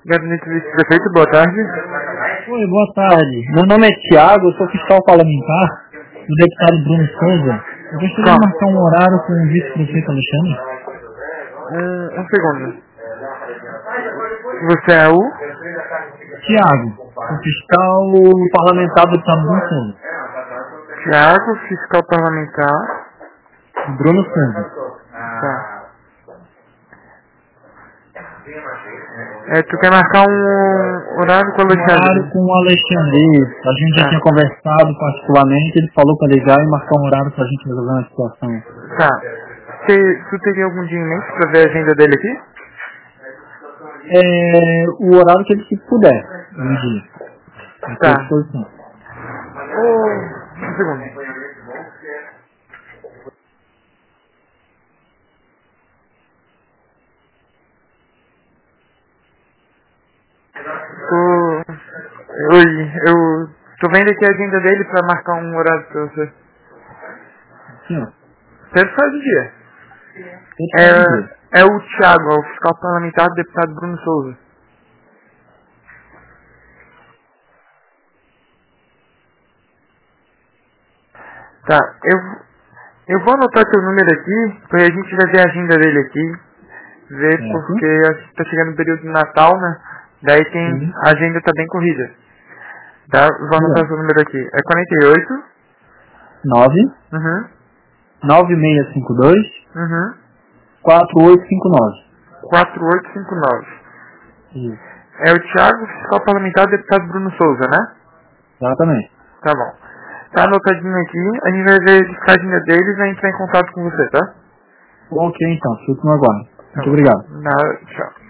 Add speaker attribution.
Speaker 1: Gabinete do Vice-Prefeito, boa tarde.
Speaker 2: Oi, boa tarde. Meu nome é Thiago, eu sou fiscal parlamentar do deputado Bruno Souza. Eu gostaria de marcar um horário com o vice-prefeito Alexandre.
Speaker 1: Um segundo. Você é o?
Speaker 2: Tiago, o fiscal parlamentar do deputado Bruno Souza.
Speaker 1: Thiago, fiscal parlamentar.
Speaker 2: Bruno Souza.
Speaker 1: Tá. Tu quer marcar um horário com o Alexandre?
Speaker 2: Um horário com o Alexandre. A gente já tinha conversado particularmente, ele falou para ligar e marcar um horário pra gente resolver uma situação.
Speaker 1: Tá. Tu teria algum dia em mente pra ver a agenda dele aqui?
Speaker 2: O horário que ele se puder, um dia.
Speaker 1: Tá. Um segundo. Oi, eu tô vendo aqui a agenda dele pra marcar um horário pra você.
Speaker 2: Sim.
Speaker 1: Você faz o dia. É o Thiago, é o fiscal parlamentar do deputado Bruno Souza. Tá, eu vou anotar teu número aqui, porque a gente vai ver a agenda dele aqui, ver porque a gente tá chegando no período de Natal, né? Daí a agenda tá bem corrida. Tá, vou anotar seu número aqui. É 48
Speaker 2: 9 9652 4859.
Speaker 1: 4859.
Speaker 2: Isso.
Speaker 1: É o Thiago, fiscal parlamentar do deputado Bruno Souza, né?
Speaker 2: Exatamente.
Speaker 1: Tá bom. Tá anotadinho aqui, a gente vai ver a agenda deles e vai entrar em contato com você, tá?
Speaker 2: Ok, então. Fico no aguardo. Muito obrigado.
Speaker 1: Nada, tchau.